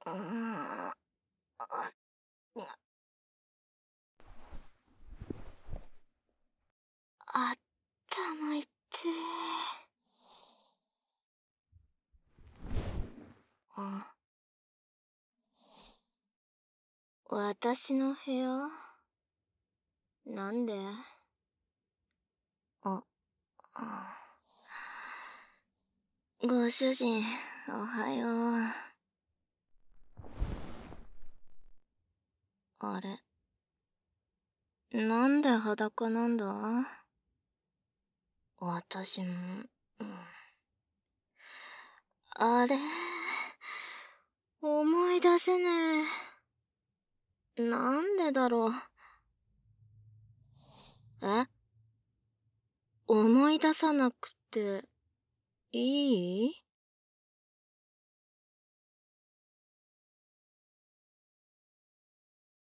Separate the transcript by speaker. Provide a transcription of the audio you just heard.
Speaker 1: うーん、あ、頭いってー。私の部屋？なんで？あ、ご主人、おはよう。あれ、なんで裸なんだ？私も、あれ、思い出せねえ。なんでだろう。え？思い出さなくていい？